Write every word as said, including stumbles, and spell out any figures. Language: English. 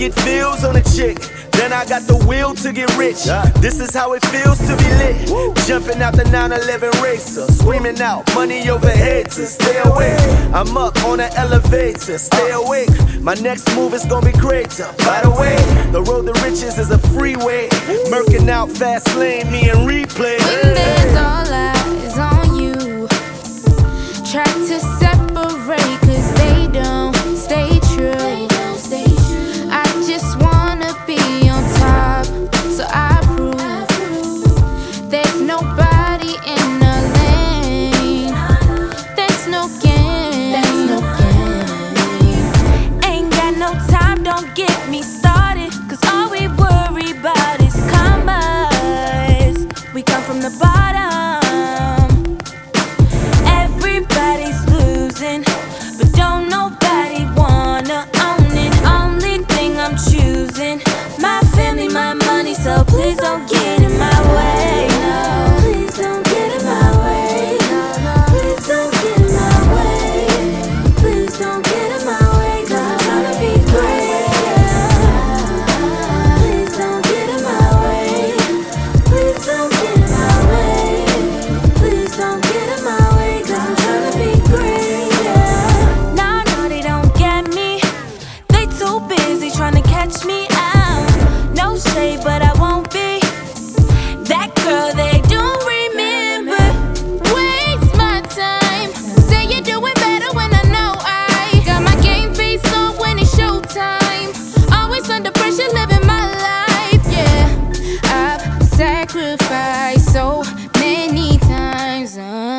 get feels on a chick. Then I got the will to get rich. This is how it feels to be lit. Jumping out the nine eleven racer, screaming out money over heads to stay awake. I'm up on an elevator, stay awake. My next move is gonna be greater. By the way, the road to riches is a freeway. Murking out fast lane, me and replay. When there's all eyes on you, try to separate, cause they don't stay true. I just wanna be on top, so I prove there's nobody in the lane. There's no game. There's no game. Ain't got no time, don't get me started, cause all we worry about is commas. We come from the bottom. Everybody's losing, but don't nobody wanna own it. Only thing I'm choosing, my family, my money, so please don't get in my way. No, please don't get in my way. Please don't get in my way. Please don't get in my way, cause I'm tryna be great. Please don't get in my way. Please don't get in my way. Please don't get in my way, cause I'm tryna be great. Nah, no, they don't get me. They too busy tryna catch me out. No shade, but I won't be that girl they don't remember. Waste my time. Say you're doing better when I know I got my game face on when it's showtime. Always under pressure, living my life, yeah. I've sacrificed so many times. Uh.